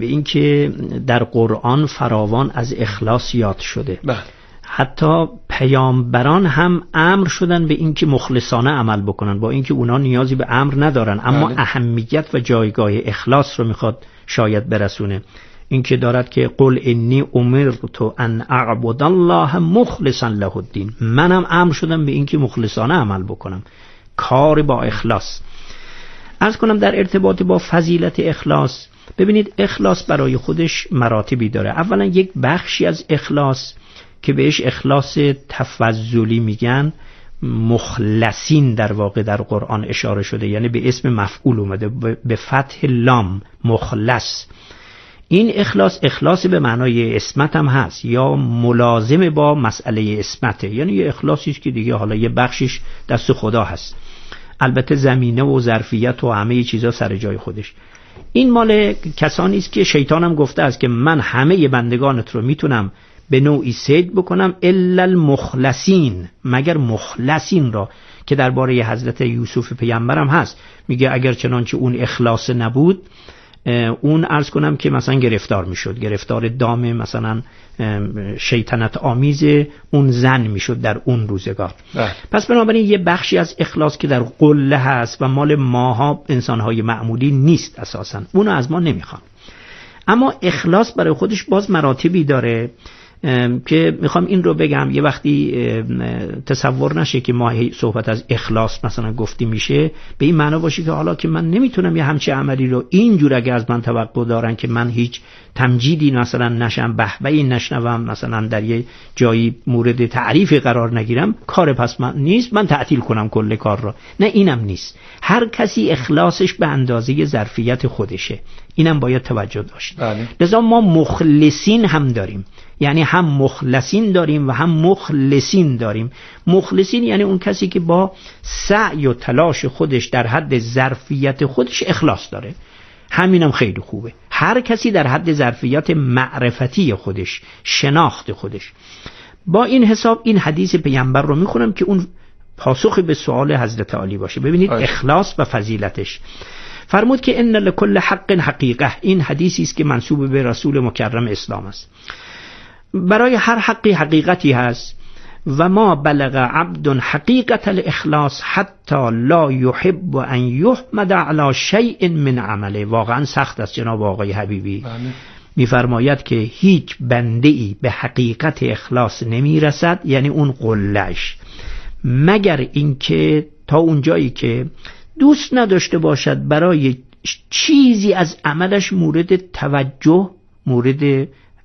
به اینکه در قرآن فراوان از اخلاص یاد شده. حتی پیامبران هم امر شدن به اینکه مخلصانه عمل بکنن، با اینکه اونا نیازی به امر ندارن، اما اهمیت و جایگاه اخلاص رو میخواد شاید برسونه. اینکه دارد که قل انی امرت ان اعبد الله مخلصا له الدین، منم امر شدم به اینکه مخلصانه عمل بکنم، کار با اخلاص. عرض کنم در ارتباط با فضیلت اخلاص، ببینید اخلاص برای خودش مراتبی داره. اولا یک بخشی از اخلاص که بهش اخلاص تفضلی میگن، مخلصین در واقع در قرآن اشاره شده، یعنی به اسم مفعول اومده به فتح لام، مخلص. این اخلاص به معنای اسمت هم هست یا ملازم با مسئله اسمته، یعنی یه اخلاصی است که دیگه حالا یه بخشش دست خدا هست، البته زمینه و ظرفیت و همه چیزا سر جای خودش. این مال کسانی است که شیطان هم گفته است که من همه بندگانت رو میتونم به نوعی صید بکنم الا المخلصین، مگر مخلصین را، که درباره حضرت یوسف پیامبرم هست، میگه اگر چنانچه اون اخلاص نبود، اون عرض کنم که مثلا گرفتار میشد، گرفتار دام مثلا شیطنت آمیز اون زن میشد در اون روزگار. پس بنابراین یه بخشی از اخلاص که در قله هست و مال ماها انسانهای معمولی نیست اساسا، اونو از ما نمیخوان. اما اخلاص برای خودش باز مراتبی داره که میخوام این رو بگم. یه وقتی تصور نشه که ما صحبت از اخلاص مثلا گفتی میشه به این معنا باشه که حالا که من نمیتونم یه همچه عملی رو اینجور اگه از من توقع دارن که من هیچ تمجیدی مثلا نشم، بهبهی نشنوم، مثلا در یه جایی مورد تعریف قرار نگیرم، کار پس من نیست، من تعطیل کنم کل کار رو. نه، اینم نیست. هر کسی اخلاصش به اندازه ظرفیت خودشه، اینم باید توجه داشت. لذا ما مخلصین هم داریم، یعنی هم مخلصین داریم و هم مخلصین داریم. مخلصین یعنی اون کسی که با سعی و تلاش خودش در حد ظرفیت خودش اخلاص داره، همینم خیلی خوبه. هر کسی در حد ظرفیت معرفتی خودش، شناخت خودش. با این حساب این حدیث پیامبر رو میخونم که اون پاسخ به سوال حضرت علی باشه. ببینید اخلاص و فضیلتش. فرمود که ان لکل حق حقیقه، این حدیثی است که منسوب به رسول مکرم اسلام است. برای هر حقی حقیقتی هست و ما بلغ عبد حقیقت الاخلاص حتی لا يحب ان يحمد على شیء من عمله. واقعا سخت است جناب آقای حبیبی. میفرماید که هیچ بنده‌ای به حقیقت اخلاص نمیرسد، یعنی اون قله‌اش، مگر اینکه تا اونجایی که دوست نداشته باشد برای چیزی از عملش مورد توجه، مورد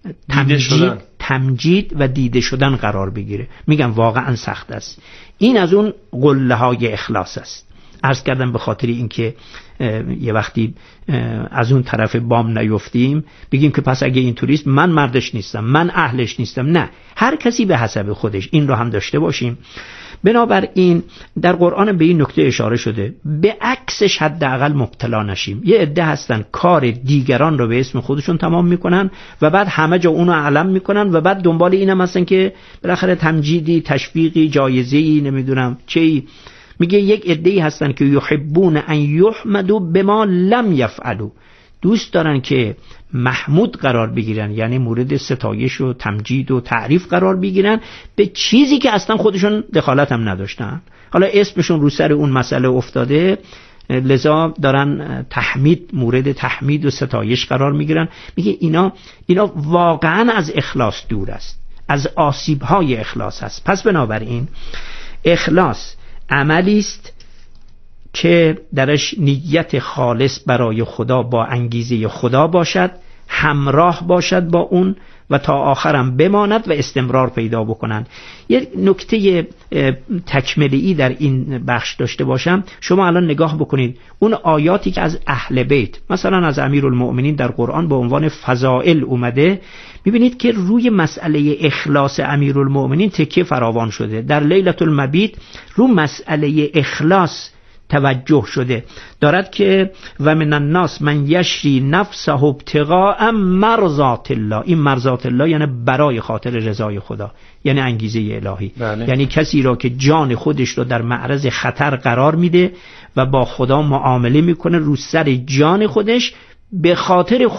تمجید و دیده شدن قرار بگیره. میگم واقعا سخت است. این از اون قله های اخلاص است. عرض کردم به خاطر اینکه یه وقتی از اون طرف بام نیفتیم بگیم که پس اگه این توریست من مردش نیستم، من اهلش نیستم. نه، هر کسی به حسب خودش. این رو هم داشته باشیم. بنابراین در قرآن به این نکته اشاره شده، به عکسش حداقل مبتلا نشیم. یه عده هستن کار دیگران رو به اسم خودشون تمام میکنن و بعد همه جا اونو علم میکنن و بعد دنبال اینم هستن که بالاخره تمجیدی، تشویقی، جایزه‌ای، نمیدونم چی. میگه یک عده‌ای هستن که یحبون ان یحمدوا بما لم یفعلوا، دوست دارن که محمود قرار بگیرن، یعنی مورد ستایش و تمجید و تعریف قرار بگیرن به چیزی که اصلا خودشون دخالت هم نداشتن. حالا اسمشون رو سر اون مسئله افتاده، لذا دارن تحمید، مورد تحمید و ستایش قرار میگیرن. میگه اینا واقعا از اخلاص دور است، از آسیب‌های اخلاص است. پس بنابراین اخلاص عملی است که درش نیت خالص برای خدا با انگیزه خدا باشد، همراه باشد با اون و تا آخرم بماند و استمرار پیدا بکنن. یک نکته تکملی در این بخش داشته باشم. شما الان نگاه بکنید اون آیاتی که از اهل بیت، مثلا از امیرالمؤمنین در قرآن با عنوان فضائل اومده، میبینید که روی مسئله اخلاص امیرالمؤمنین تکیه فراوان شده. در لیلة المبیت رو مسئله اخلاص توجه شده، دارد که و من الناس من یشری نفسه ابتغاء مرضات الله. این مرضات الله یعنی برای خاطر رضای خدا، یعنی انگیزه الهی. یعنی کسی را که جان خودش رو در معرض خطر قرار میده و با خدا معامله میکنه رو سر جان خودش به خاطر خدا،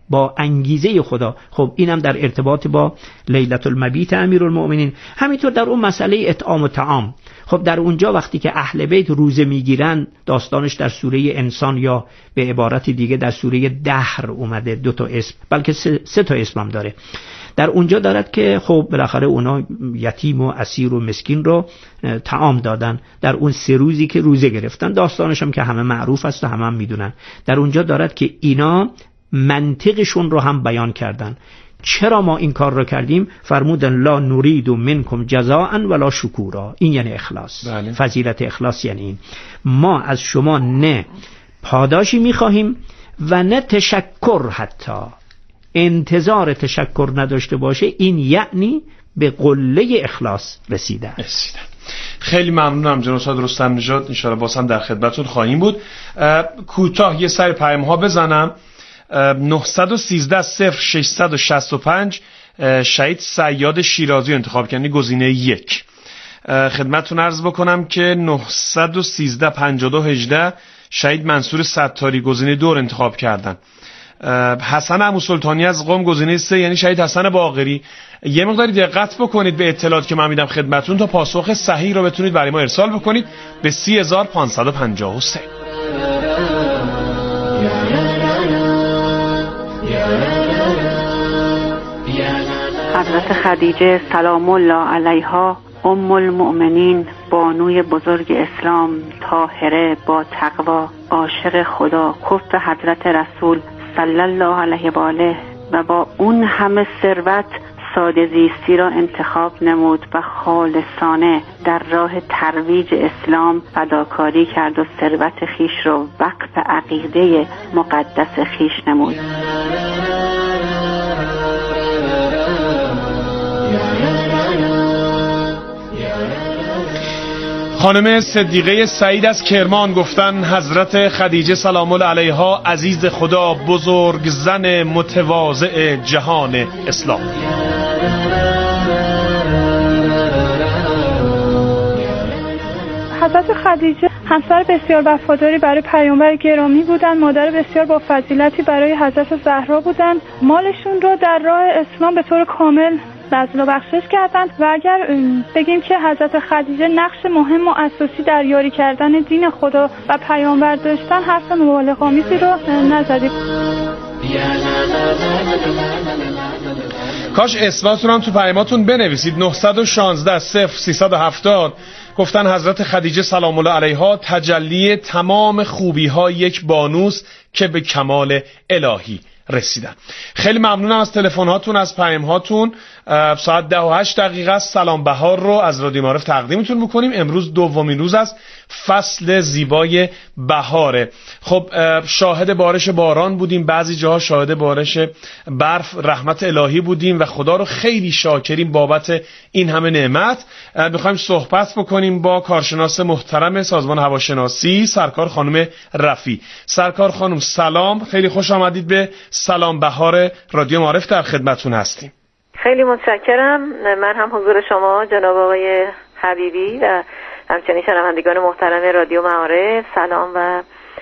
با انگیزه خدا. خب اینم در ارتباط با لیلة المبیت امیرالمؤمنین. همینطور در اون مسئله اطعام و طعام، خب در اونجا وقتی که اهل بیت روزه میگیرن، داستانش در سوره انسان یا به عبارت دیگه در سوره دهر اومده، 2 تا اسم بلکه 3 تا اسم هم داره. در اونجا دارد که خب بالاخره اونا یتیم و اسیر و مسکین رو طعام دادن در اون 3 روزی که روزه گرفتن. داستانش هم که همه معروف است و همه هم میدونن. در اونجا دارد که اینا منطقشون رو هم بیان کردن. چرا ما این کار رو کردیم؟ فرمودن لا نرید منکم جزاء ولا شکورا. این یعنی اخلاص. بله. فضیلت اخلاص یعنی این، ما از شما نه پاداشی میخواهیم و نه تشکر، حتی انتظار تشکر نداشته باشه. این یعنی به قله اخلاص رسیدن. خیلی ممنونم جناب استاد رستم نژاد. ان شاءالله باز هم در خدمتتون خواهیم بود. کوتاه یه سری پیام ها بزنم. 913 0665 شهید صیاد شیرازی انتخاب کردن، گزینه 1. خدمتتون عرض بکنم که 913 5218 شهید منصور ستاری گزینه 2 انتخاب کردن. حسن عموسلطانی از قم گزینه 3، یعنی شهید حسن باقری. یه مقداری دقت بکنید به اطلاعاتی که من میدم خدمتتون تا پاسخ صحیح رو بتونید برای ما ارسال بکنید به 30553. حضرت خدیجه سلام الله علیها، ام المؤمنین، بانوی بزرگ اسلام، طاهره با تقوا، عاشق خدا، کفر حضرت رسول صلی الله علیه و آله و با اون همه ثروت ساده زیستی را انتخاب نمود و خالصانه در راه ترویج اسلام فداکاری کرد و ثروت خیش را وقف عقیده مقدس خیش نمود. خانم صدیقه سعید از کرمان گفتن حضرت خدیجه سلام الله علیها عزیز خدا، بزرگ زن متواضع جهان اسلام. حضرت خدیجه همسر بسیار وفاداری برای پیامبر گرامی بودند، مادر بسیار با فضیلتی برای حضرت زهرا بودند. مالشون رو در راه اسلام به طور کامل بذل و بخشش کردند و اگر بگیم که حضرت خدیجه نقش مهم و اساسی در یاری کردن دین خدا و پیامبر داشتن، حرف مبالغه‌آمیزی رو نزدیم. کاش اسماتون هم تو پیاماتون بنویسید. 916 0370 گفتن حضرت خدیجه سلام الله علیها تجلی تمام خوبی ها یک بانوست که به کمال الهی رسیدن. خیلی ممنونم از تلفن هاتون، از پیام هاتون. ساعت 10:08 است. سلام بهار رو از رادیو معارف تقدیمتون میکنیم. امروز دومین روز از فصل زیبای بهاره. خب شاهد بارش باران بودیم، بعضی جاها شاهد بارش برف رحمت الهی بودیم و خدا رو خیلی شاکریم بابت این همه نعمت. میخوایم صحبت بکنیم با کارشناس محترم سازمان هواشناسی سرکار خانم رفی. سرکار خانم سلام، خیلی خوش آمدید به سلام بهار رادیو معارف، در خدمتتون هستیم. خیلی متشکرم. من هم حضور شما جناب آقای حبیبی و همچنین شنوندگان محترم رادیو معارف سلام و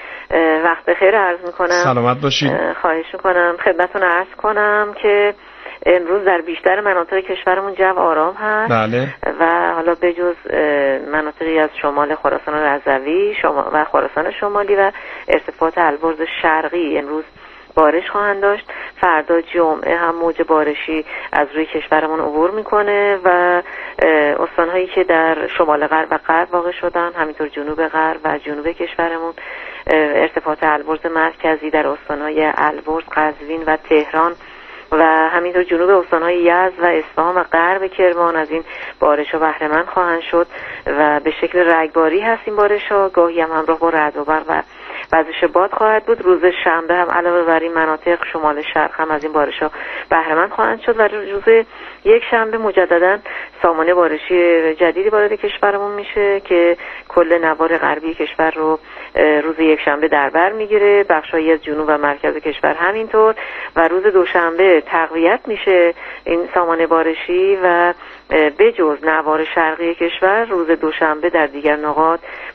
وقت بخیر عرض میکنم. سلامت باشید. خواهش میکنم خدمتتون عرض کنم که امروز در بیشتر مناطق کشورمون جو آرام هست. بله. و حالا بجز مناطقی از شمال خراسان رضوی و خراسان شمالی و ارتفاعات البرز شرقی امروز بارش خواهند داشت. فردا جمعه هم موج بارشی از روی کشورمون عبور میکنه و استانهایی که در شمال غرب و غرب واقع شدن، همینطور جنوب غرب و جنوب کشورمون، ارتفاعات البرز مرکزی در استانهای البرز، قزوین و تهران و همینطور جنوب استانهای یزد و اصفهان و غرب کرمان از این بارش‌ها بهره مند خواهند شد و به شکل رگباری هست این بارش‌ها، گاهی هم همراه با رعد و برق و وزش باد خواهد بود. روز شنبه هم علاوه بر این مناطق شمال شرق هم از این بارش‌ها بهره مند خواهند شد و روز یک شنبه مجددا سامانه بارشی جدیدی وارد کشورمون میشه که کل نوار غربی کشور رو روز یک شنبه در بر میگیره، بخشایی از جنوب و مرکز کشور همینطور، و روز دوشنبه تقویت میشه این سامانه بارشی و بجز نوار شرقی کشور روز دوشنبه در دیگر نقاط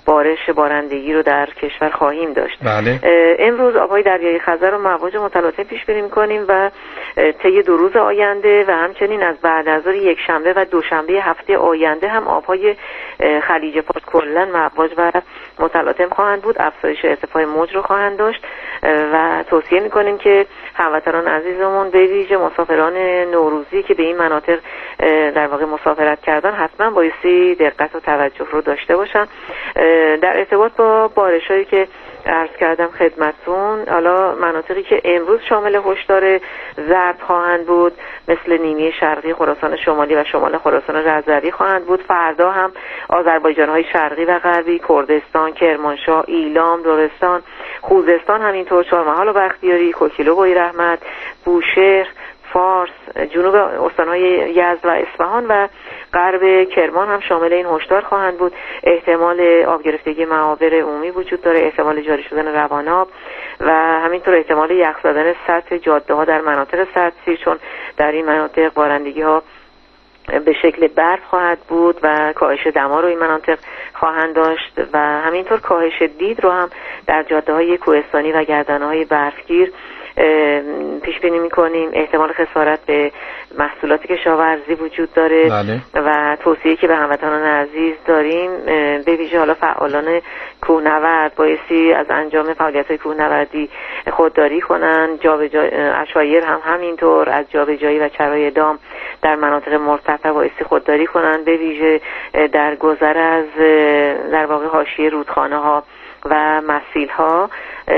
بارش بارندگی رو در کشور خواهیم داشت. بله. امروز آبهای دریای خزر رو مواج متلاطم پیش بینی می‌کنیم و طی 2 روز آینده و همچنین از بعد از ظهر یک شنبه و دوشنبه هفته آینده هم آبهای خلیج فارس کلاً مواج و متلاطم خواهند بود، افزایش ارتفاع موج رو خواهند داشت و توصیه می‌کنیم که هموطنان عزیزمون به ویژه مسافران نوروزی که به این مناطق در واقع مسافرت کردن حتما بایستی دقت و توجه رو داشته باشن. در ارتباط با بارشایی که عرض کردم خدمتتون، حالا مناطقی که امروز شامل هشدار زرد خواهند بود مثل نیمه شرقی خراسان شمالی و شمال خراسان رضوی خواهند بود. فردا هم آذربایجان‌های شرقی و غربی، کردستان، کرمانشاه، ایلام، لرستان، خوزستان، همینطور چهارمحال و بختیاری، کوکیلو و رحمت، بوشهر، فارس، جنوب استان‌های یزد و اصفهان و غرب کرمان هم شامل این هشدار خواهند بود. احتمال آب گرفتگی معابر عمومی وجود داره، احتمال جاری شدن رواناب و همینطور احتمال یخ زدن سطح جاده‌ها در مناطق سطحی، چون در این مناطق بارندگی‌ها به شکل برف خواهد بود و کاهش دما رو این مناطق خواهند داشت و همینطور کاهش دید رو هم در جاده‌های کوهستانی و گردنه‌های برفگیر پیش بینی می‌کنیم. احتمال خسارت به محصولات کشاورزی وجود داره. بله. و توصیه که به هموطنان عزیز داریم به ویژه حالا فعالان کوهنورد بایستی از انجام فعالیت‌های کوهنوردی خودداری کنن. عشایر هم همینطور از جابجایی و چرای دام در مناطق مرتفع بایستی خودداری کنن، به ویژه در گذر از در واقع حاشیه رودخانه‌ها و مسیل‌ها.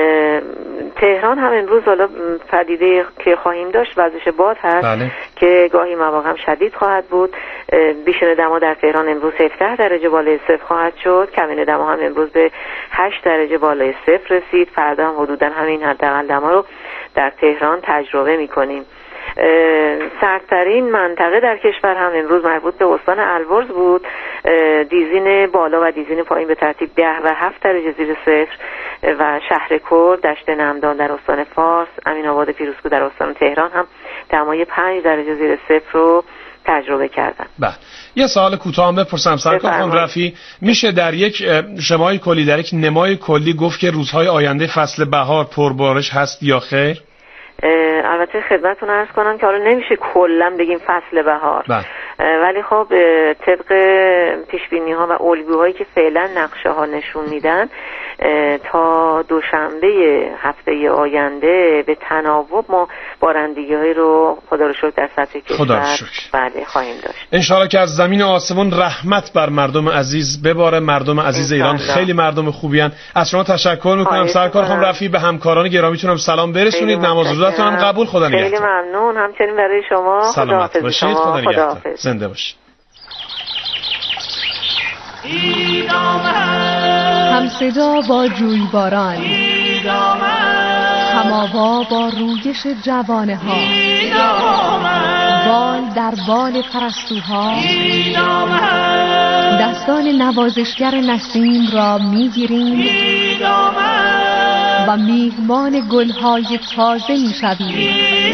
تهران هم امروز حالا پدیده که خواهیم داشت وزش باد هست. بله. که گاهی مواقع شدید خواهد بود. بیشتر دما در تهران امروز 17 درجه بالای صفر خواهد شد. کمین دما هم امروز به 8 درجه بالای صفر رسید. فردا هم حدوداً همین حداقل دما رو در تهران تجربه می‌کنیم. سردترین منطقه در کشور هم امروز مربوط به استان البرز بود. دیزین بالا و دیزین پایین به ترتیب 10 و 7 درجه زیر صفر و شهر کرد، دشت نمدان در استان فارس، امین‌آباد پیروزکو در استان تهران هم دمای 5 درجه زیر صفر رو تجربه کردن. بله. یه سوال کوتاه هم بپرسم سرکار خانم رفیعی، میشه در یک شمای کلی، در یک نمای کلی گفت که روزهای آینده فصل بهار پربارش هست یا خیر؟ البته خدمتتون عرض کنم که حالا نمیشه کلا بگیم فصل بهار، ولی خب طبق پیشبینی‌ها و الگوهایی که فعلا نقشه‌ها نشون میدن تا دوشنبه هفته آینده به تناوب ما بارندگی‌هایی رو خدا رو شکر در سطح کشور بله خواهیم داشت. انشاءالله که از زمین آسمون رحمت بر مردم عزیز بباره. مردم عزیز ایران خیلی مردم خوبی ان. از شما تشکر میکنم سرکار خانم رفیعی. به همکاران گرامیتونم سلام برسونید. نماز روزتون هم قبول. خدا نگهدار. خیلی ممنون. همچنین برای شما. سلامت باشید. خدا نگهدار. زنده باشید. همصدا با جویباران، هماوا با رویش جوانه ها، بال در بال پرستوها، دستان نوازشگر نسیم را میگیریم و میهمان گلهای تازه میشویم.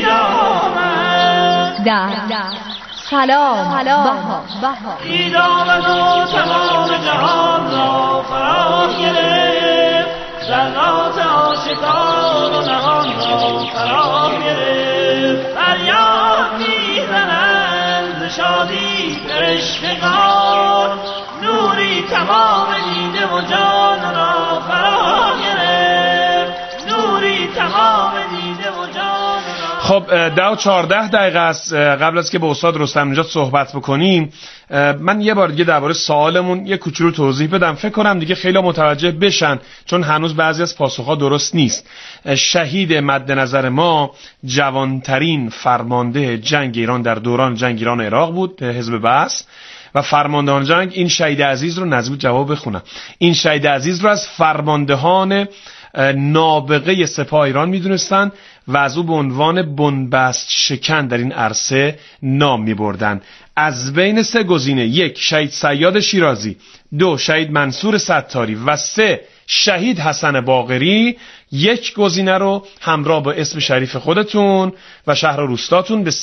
در سلام بهار ایدامت و تمام جهان را فرا گرفت، ذرات آشکار و نهان را فرا گرفت. فریاد میزنند شادی فرشتگان، نوری تمام دیده و جان را فرا گرفت، نوری تمام دیده و جان را. خب 10:14 دقیقه است. قبل از که با استاد رستم نژاد صحبت بکنیم من یه بار دیگه درباره سوالمون یه کوچولو توضیح بدم. فکر کنم دیگه خیلی متوجه بشن چون هنوز بعضی از پاسخها درست نیست. شهید مد نظر ما جوانترین فرمانده جنگ ایران در دوران جنگ ایران عراق بود، حزب بعث، و فرماندهان جنگ این شهید عزیز رو نزدیک جواب بخونم. این شهید عزیز رو از فرماندهان نابغه سپاه ایران میدونستن و از او به عنوان بنبست شکن در این عرصه نام میبردن. از بین 3 گزینه، 1 شهید صیاد شیرازی، 2 شهید منصور ستاری و 3 شهید حسن باقری، یک گزینه رو همراه با اسم شریف خودتون و شهر و روستاتون به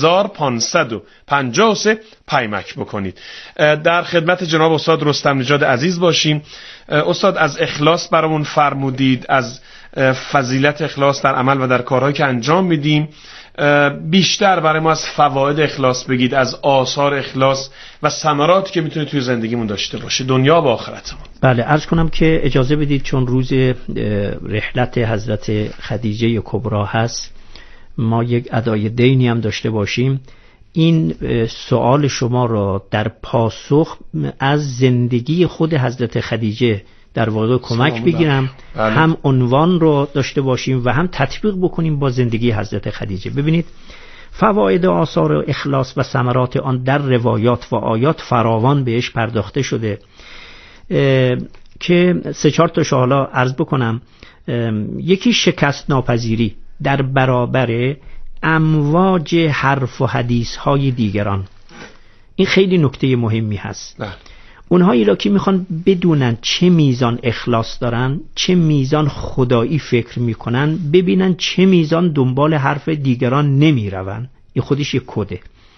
30553 پیمک بکنید. در خدمت جناب استاد رستم نژاد عزیز باشیم. استاد از اخلاص برامون فرمودید، از فضیلت اخلاص در عمل و در کارهایی که انجام میدیم. بیشتر برای ما از فواید اخلاص بگید، از آثار اخلاص و ثمراتی که میتونه توی زندگیمون داشته باشه، دنیا و آخرتمون. بله، عرض کنم که اجازه بدید چون روز رحلت حضرت خدیجه کبرا هست، ما یک ادای دینی هم داشته باشیم. این سوال شما را در پاسخ از زندگی خود حضرت خدیجه در واقع کمک بگیرم، هم عنوان رو داشته باشیم و هم تطبیق بکنیم با زندگی حضرت خدیجه. ببینید فواید آثار اخلاص و ثمرات آن در روایات و آیات فراوان بهش پرداخته شده که 3-4 تاش حالا عرض بکنم. یکی شکست ناپذیری در برابر امواج حرف و حدیث های دیگران. این خیلی نکته مهمی هست. اونهایی را که میخوان بدونن چه میزان اخلاص دارن، چه میزان خدایی فکر میکنن، ببینن چه میزان دنبال حرف دیگران نمیرون. این خودش یک کده.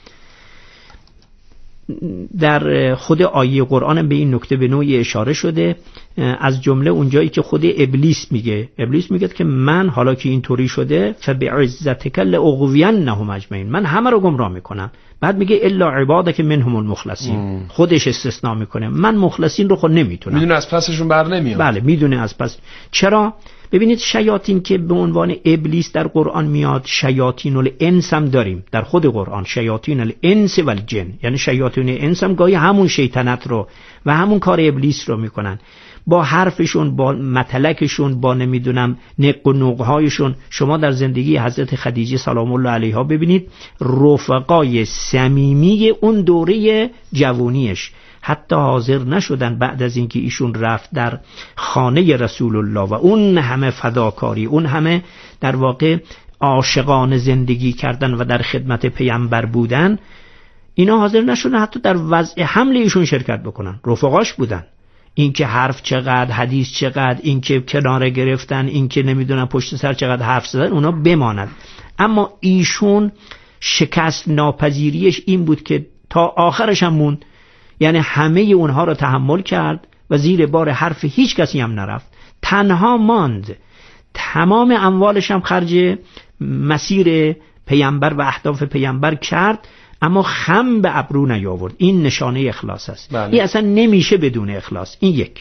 در خود آیه قرآن به این نکته به نوعی اشاره شده، از جمله اونجایی که خود ابلیس میگه که من حالا که اینطوری شده فبعزتک لاغوینهم اجمعین، من همه رو گمراه میکنم. بعد میگه الا عبادک منهم المخلصین، خودش استثناء میکنه، من مخلصین رو خود نمیتونم. میدونه از پسشون بر نمیاد. بله میدونه از پس. چرا؟ ببینید شیاطین که به عنوان ابلیس در قرآن میاد، شیاطین الانس هم داریم در خود قرآن، شیاطین الانس و الجن، یعنی شیاطین انس هم گاهی همون شیطنت رو و همون کار ابلیس رو میکنن. با حرفشون، با متلکشون، با نمیدونم نق و نقهایشون. شما در زندگی حضرت خدیجه سلام الله علیها ببینید رفقای صمیمی اون دوره جوانیش حتی حاضر نشدن بعد از اینکه ایشون رفت در خانه رسول الله و اون همه فداکاری، اون همه در واقع عاشقانه زندگی کردن و در خدمت پیامبر بودن، اینا حاضر نشدن حتی در وضع حمل ایشون شرکت بکنن. رفقاش بودن. این که حرف چقدر، حدیث چقدر، این که کناره گرفتن، این که نمیدونم پشت سر چقدر حرف زدن، اونا بماند. اما ایشون شکست ناپذیریش این بود که تا آخرش هم موند. یعنی همه اونها رو تحمل کرد و زیر بار حرف هیچ کسی هم نرفت، تنها ماند. تمام اموالش هم خرج مسیر پیامبر و اهداف پیامبر کرد، اما خم به ابرو نیاورد. این نشانه اخلاص است. این اصلا نمیشه بدون اخلاص. این یک.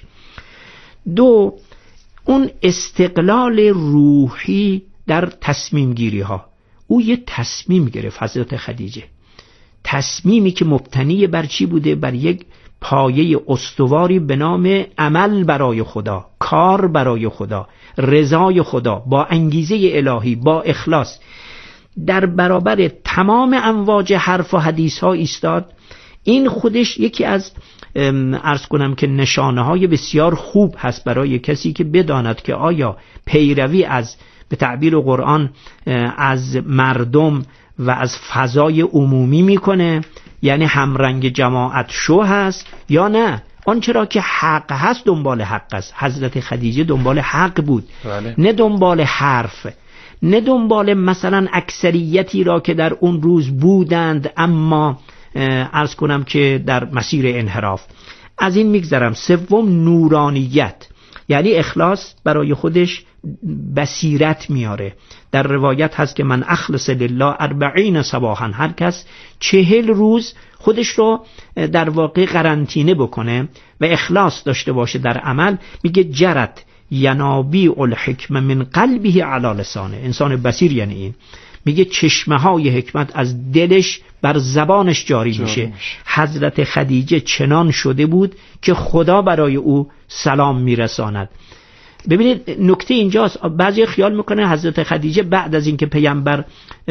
2، اون استقلال روحی در تصمیم گیری ها. او یه تصمیم گرفت حضرت خدیجه، تصمیمی که مبتنی بر چی بوده؟ بر یک پایه استواری به نام عمل برای خدا، کار برای خدا، رضای خدا، با انگیزه الهی، با اخلاص. در برابر تمام امواج حرف و حدیث ها ایستاد. این خودش یکی از عرض کنم که نشانه های بسیار خوب هست برای کسی که بداند که آیا پیروی از به تعبیر قرآن از مردم و از فضای عمومی میکنه، یعنی همرنگ جماعت شو هست، یا نه آنچه را که حق هست دنبال حق است. حضرت خدیجه دنبال حق بود. نه دنبال حرف، نه دنبال مثلا اکثریتی را که در اون روز بودند اما عرض کنم که در مسیر انحراف. از این میگذرم. 3، نورانیت، یعنی اخلاص برای خودش بصیرت میاره. در روایت هست که من اخلص لله 40 صباحا، هر کس 40 روز خودش رو در واقع قرنطینه بکنه و اخلاص داشته باشه در عمل، میگه جرت ینابیع الحکمه من قلبه علی لسانه. انسان بصیر یعنی این. میگه چشمه های حکمت از دلش بر زبانش جاری میشه. حضرت خدیجه چنان شده بود که خدا برای او سلام میرساند. ببینید نکته اینجاست. بعضی خیال میکنه حضرت خدیجه بعد از اینکه پیامبر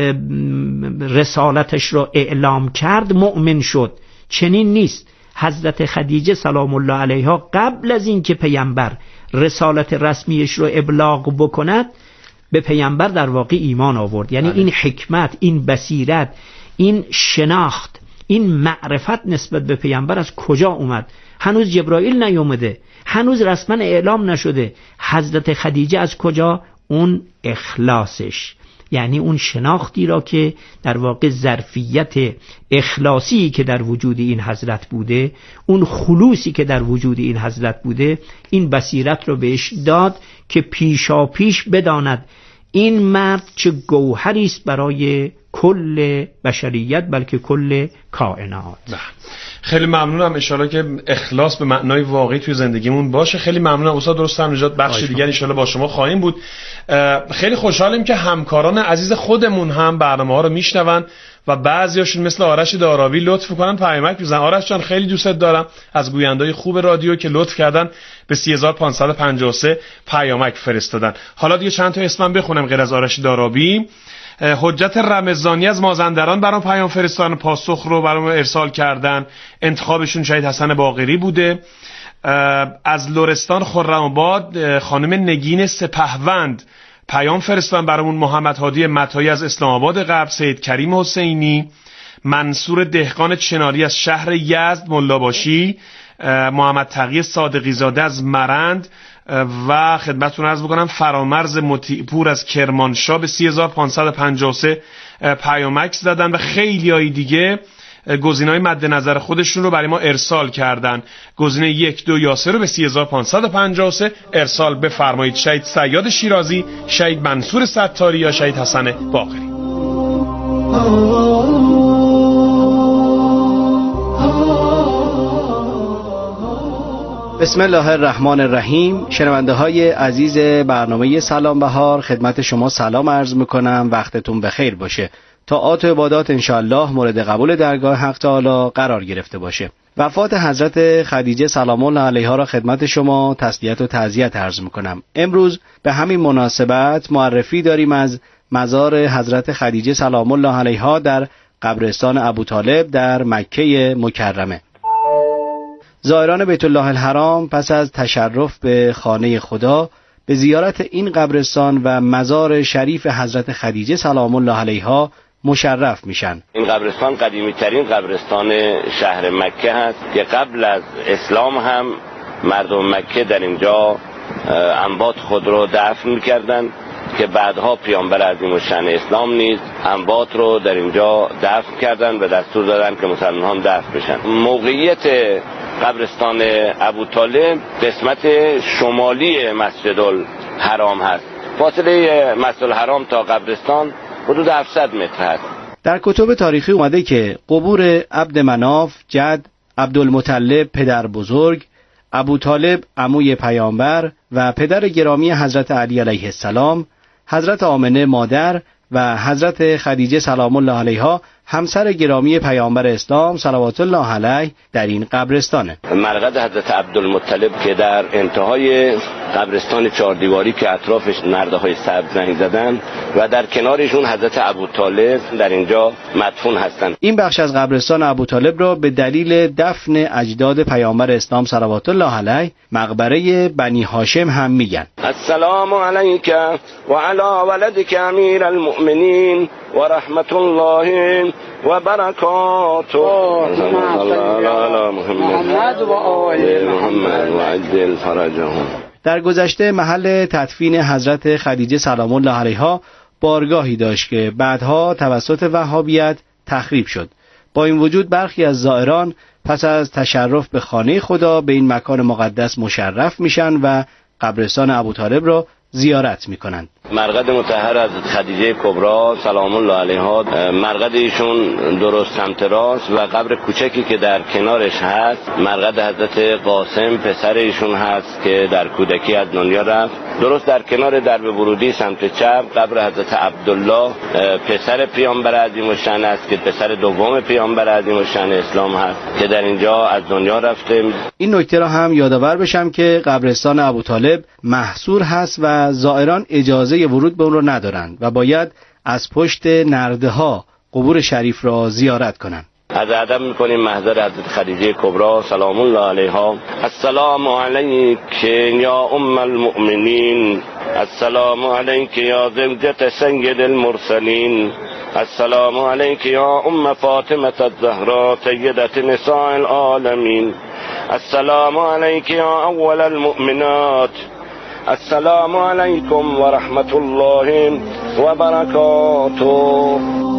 رسالتش رو اعلام کرد مؤمن شد. چنین نیست. حضرت خدیجه سلام الله علیها قبل از اینکه پیامبر رسالت رسمیش رو ابلاغ بکند به پیامبر در واقع ایمان آورد. یعنی این حکمت، این بصیرت، این شناخت، این معرفت نسبت به پیامبر از کجا اومد؟ هنوز جبرائیل نیومده، هنوز رسما اعلام نشده. حضرت خدیجه از کجا اون اخلاصش، یعنی اون شناختی را که در واقع ظرفیت اخلاصی که در وجود این حضرت بوده، اون خلوصی که در وجود این حضرت بوده، این بصیرت رو بهش داد که پیشا پیش بداند این مرد چه گوهری است برای کل بشریت، بلکه کل کائنات. خیلی ممنونم، انشالله که اخلاص به معنای واقعی توی زندگیمون باشه. خیلی ممنونم استاد رستم نژاد. بخش دیگر انشالله با شما خواهیم بود. خیلی خوشحالیم که همکاران عزیز خودمون هم برنامه ها رو میشنون و بعضیاشون مثل آرش داراوی لطف کنن پیامک بزنن. آرش جان خیلی دوستت دارم، از گویندای خوب رادیو که لطف کردن به 3553 پیامک فرستادن. حالا دیگه چند تا اسمم بخونم غیر از آرش داراوی. حجت رمضانی از مازندران برام پیام فرستادن، پاسخ رو برام ارسال کردن. انتخابشون شهید حسن باقری بوده. از لرستان خرم‌آباد خانم نگین سپهوند پیام فرستادن برامون. محمد هادی متایی از اسلام آباد غرب، سید کریم حسینی، منصور دهقان چناری از شهر یزد ملاباشی، محمد تقی صادقی زاده از مرند و خدمتتون عرض بکنم فرامرز مطیعپور از کرمانشاه به 3553 پیامک زدن و خیلی های دیگه گزینه‌های مد نظر خودشون رو برای ما ارسال کردن. گزینه 1، 2 یا 3 رو به 3553 ارسال بفرمایید. شهید صیاد شیرازی، شهید منصور ستاری یا شهید حسن باقری. بسم الله الرحمن الرحیم. شنونده های عزیز برنامه سلام بهار، خدمت شما سلام عرض میکنم، وقتتون بخیر باشه. طاعات و عبادات انشاءالله مورد قبول درگاه حق تعالی قرار گرفته باشه. وفات حضرت خدیجه سلام الله علیها را خدمت شما تسلیت و تعزیت عرض میکنم. امروز به همین مناسبت معرفی داریم از مزار حضرت خدیجه سلام الله علیها در قبرستان ابوطالب در مکه مکرمه. زائران بیت الله الحرام پس از تشرف به خانه خدا به زیارت این قبرستان و مزار شریف حضرت خدیجه سلام الله علیها مشرف میشن. این قبرستان قدیمی ترین قبرستان شهر مکه هست که قبل از اسلام هم مردم مکه در اینجا انبات خود رو دفن میکردن که بعدها پیامبر عظیم الشأن اسلام نیز انبات رو در اینجا دفن کردن و دستور دادن که مسلمانان دفن بشن. موقعیت قبرستان ابوطالب قسمت شمالی مسجد الحرام هست. فاصله مسجد الحرام تا قبرستان حدود 700 متر هست. در کتب تاریخی اومده که قبور عبد مناف جد، عبدالمطلب پدر بزرگ، ابوطالب عموی پیامبر و پدر گرامی حضرت علی علیه السلام، حضرت آمنه مادر و حضرت خدیجه سلام الله علیها همسر گرامی پیامبر اسلام صلوات الله علیه در این قبرستانه. مرقد حضرت عبدالمطلب که در انتهای قبرستان 4 دیواری که اطرافش نرده‌های سبز زنگ زدن و در کنارشون حضرت ابوطالب در اینجا مدفون هستند. این بخش از قبرستان ابوطالب را به دلیل دفن اجداد پیامبر اسلام صلوات الله علیه مقبره بنی هاشم هم میگن. السلام علیک و علی ولدک امیر المؤمنین و رحمت الله و برکاته. محمد و آل محمد و عجل فرجهم. در گذشته محل تدفین حضرت خدیجه سلام الله علیها بارگاهی داشت که بعدها توسط وهابیت تخریب شد. با این وجود برخی از زائران پس از تشرف به خانه خدا به این مکان مقدس مشرف میشن و قبرستان ابوطالب را زیارت میکنند. مرقد مطهر از خدیجه کبری سلام الله علیها، مرقد ایشون درست سمت راست و قبر کوچکی که در کنارش هست مرقد حضرت قاسم پسر ایشون هست که در کودکی از دنیا رفت. درست در کنار درب ورودی سمت چپ قبر حضرت عبدالله پسر پیامبر عظیم الشأن است که پسر دوم پیامبر عظیم الشأن اسلام هست که در اینجا از دنیا رفته. این نکته را هم یادآور بشم که قبرستان ابوطالب محصور هست و زائران اجازه ورود به اون رو ندارند و باید از پشت نرده‌ها قبور شریف را زیارت کنند. از ادب میکنیم محضر حضرت خدیجه کبری سلام الله علیها. السلام علیک یا ام المؤمنین، السلام علیک یا زوجة سید المرسلین، السلام علیک یا ام فاطمه الزهراء سیدة نساء العالمین، السلام علیک یا اول المؤمنات السلام علیکم و رحمت الله و برکاته.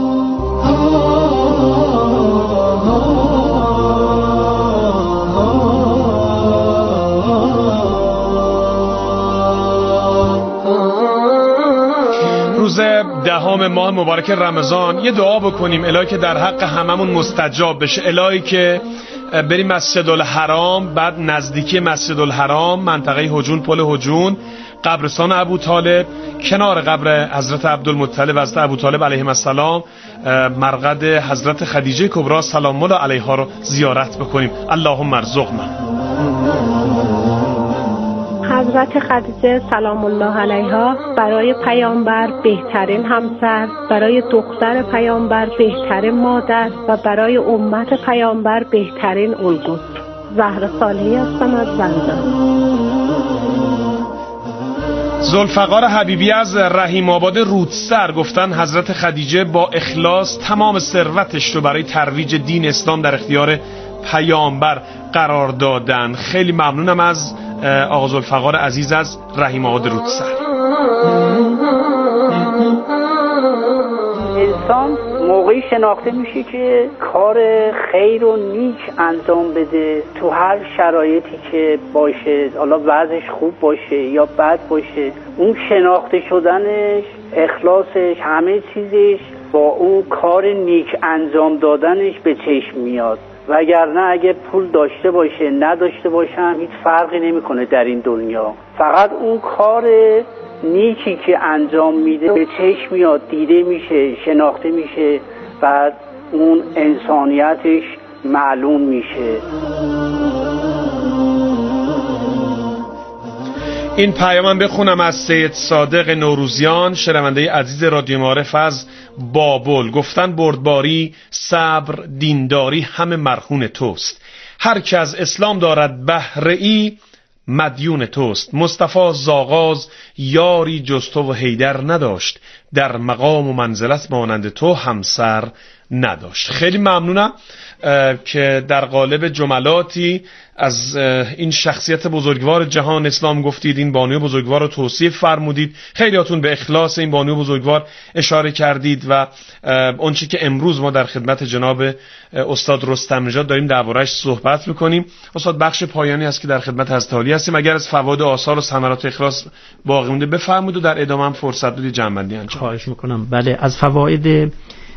روز 10 ماه مبارک رمضان یه دعا بکنیم الهی که در حق هممون مستجاب بشه. الهی که بریم مسجد الحرام، بعد نزدیکی مسجد الحرام منطقه هجون، پل هجون، قبرستان ابوطالب، کنار قبر حضرت عبدالمطلب حضرت ابوطالب علیهم السلام مرقد حضرت خدیجه کبری سلام الله علیها رو زیارت بکنیم. اللهم ارزقنا. حضرت خدیجه سلام الله علیها برای پیامبر بهترین همسر، برای دختر پیامبر بهترین مادر و برای امت پیامبر بهترین الگو. زهرا صالحی هستم از زنجان. ذوالفقار حبیبی از رحیم آباد رودسر گفتن حضرت خدیجه با اخلاص تمام ثروتش رو برای ترویج دین اسلام در اختیار پیامبر قرار دادن. خیلی ممنونم از آقا ذوالفقار عزیز از رحیم آباد رودسر. انسان موقعی شناخته میشه که کار خیر و نیک انجام بده تو هر شرایطی که باشه، حالا وضعش خوب باشه یا بد باشه، اون شناخته شدنش، اخلاصش، همه چیزش با اون کار نیک انجام دادنش به چشم میاد. وگرنه اگه پول داشته باشه نداشته باشه هم هیچ فرقی نمیکنه در این دنیا. فقط اون کار نیکی که انجام میده به چشم میاد، دیده میشه، شناخته میشه و اون انسانیتش معلوم میشه. این پیامم بخونم از سید صادق نوروزیان، شنونده عزیز رادیو معارف از بابل. گفتن بردباری، صبر، دینداری همه مرهون توست. هر که از اسلام دارد بهره‌ای مدیون توست. مصطفی زاغاز یاری جز تو و حیدر نداشت، در مقام و منزلت مانند تو همسر نداشت. خیلی ممنونم که در قالب جملاتی از این شخصیت بزرگوار جهان اسلام گفتید، این بانوی بزرگوار رو توصیف فرمودید. خیلیاتون به اخلاص این بانوی بزرگوار اشاره کردید و اونچه که امروز ما در خدمت جناب استاد رستم نژاد داریم درباره‌اش صحبت می‌کنیم. استاد بخش پایانی است که در خدمت حضرت عالی هستیم. اگر از فواید و آثار و ثمرات اخلاص باقی مونده بفرمایید و در ادامه هم فرصت بدید جمع‌بندی انجام. خواهش می‌کنم. بله، از فواید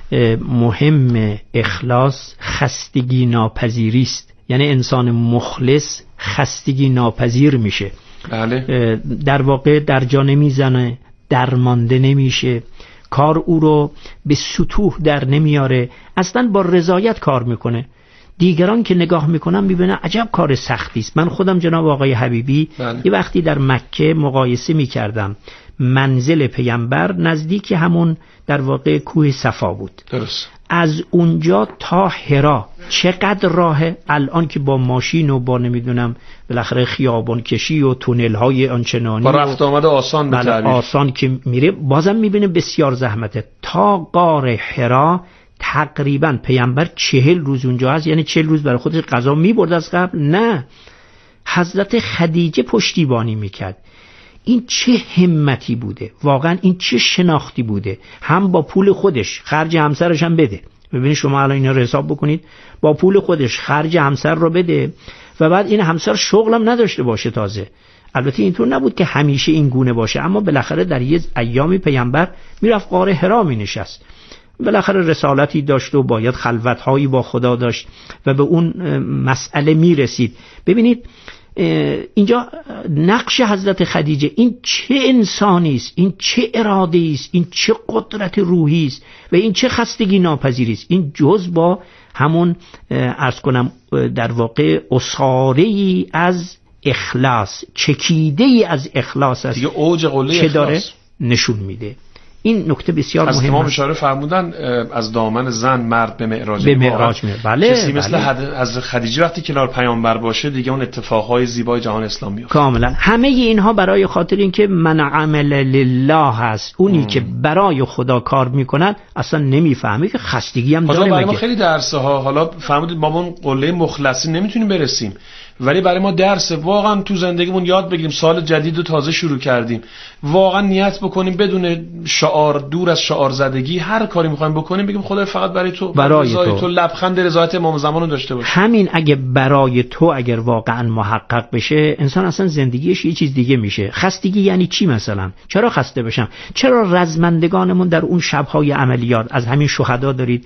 مهم اخلاص خستگی ناپذیری است. یعنی انسان مخلص خستگی ناپذیر میشه. بله. در واقع در جا نمیزنه، درمانده نمیشه، کار او رو به سطوح در نمیاره، اصلا با رضایت کار میکنه. دیگران که نگاه میکنن میبینن عجب کار سختی است. من خودم جناب آقای حبیبی یه وقتی در مکه مقایسه میکردم، منزل پیامبر نزدیک همون در واقع کوه صفا بود. درست. از اونجا تا هرا چقدر راهه؟ الان که با ماشین و با نمیدونم بالاخره خیابان کشی و تونل های آنچنانی با رفت آمد آسان به تعبیر آسان که میره، بازم میبینه بسیار زحمته. تا غار هرا تقریبا پیامبر 40 روز اونجا هست. یعنی 40 روز برای خودش غذا میبرد از قبل؟ نه، حضرت خدیجه پشتیبانی میکرد. این چه همتی بوده، واقعا این چه شناختی بوده. هم با پول خودش خرج همسرش هم بده. ببینید شما الان اینا رو حساب بکنید، با پول خودش خرج همسر رو بده و بعد این همسر شغلم نداشته باشه. تازه البته اینطور نبود که همیشه این گونه باشه، اما بالاخره در یه ایامی پیامبر میرفت غار حرا مینشست، بالاخره رسالتی داشت و باید خلوت‌هایی با خدا داشت و به اون مسئله میرسید. ببینید اینجا نقش حضرت خدیجه، این چه انسانی است، این چه اراده است، این چه قدرت روحی است و این چه خستگی ناپذیری است. این جز با همون عرض کنم در واقع اصاره‌ای از اخلاص، چکیده‌ای از اخلاص است دیگه اوج قله که داره نشون میده. این نکته بسیار مهمه. از تمام اشاره فرمودن از دامن زن مرد به معراج میره. بله کسی مثل از خدیجه وقتی کنار پیامبر باشه دیگه اون اتفاقهای زیبای جهان اسلام میفته. کاملا همه اینها برای خاطر اینکه من عمل لله هست. اونی که برای خدا کار میکنن اصلا نمیفهمه که خستگی هم داره. برای ما خیلی درسه ها. حالا فهمیدید ما اون قله مخلصی نمیتونیم برسیم، ولی برای ما درسه واقعا تو زندگیمون یاد بگیریم. سال جدید رو تازه شروع کردیم، واقعا نیت بکنیم بدون شعار، دور از شعار زدگی، هر کاری میخوایم بکنیم بگیم خدای فقط برای تو، برای تو لبخند رضایت امام زمان رو داشته باشه. همین اگه برای تو اگر واقعا محقق بشه، انسان اصلا زندگیش یه چیز دیگه میشه. خستگی یعنی چی مثلا؟ چرا خسته بشم؟ چرا رزمندگانمون در اون شب‌های عملیات از همین شهدا دارید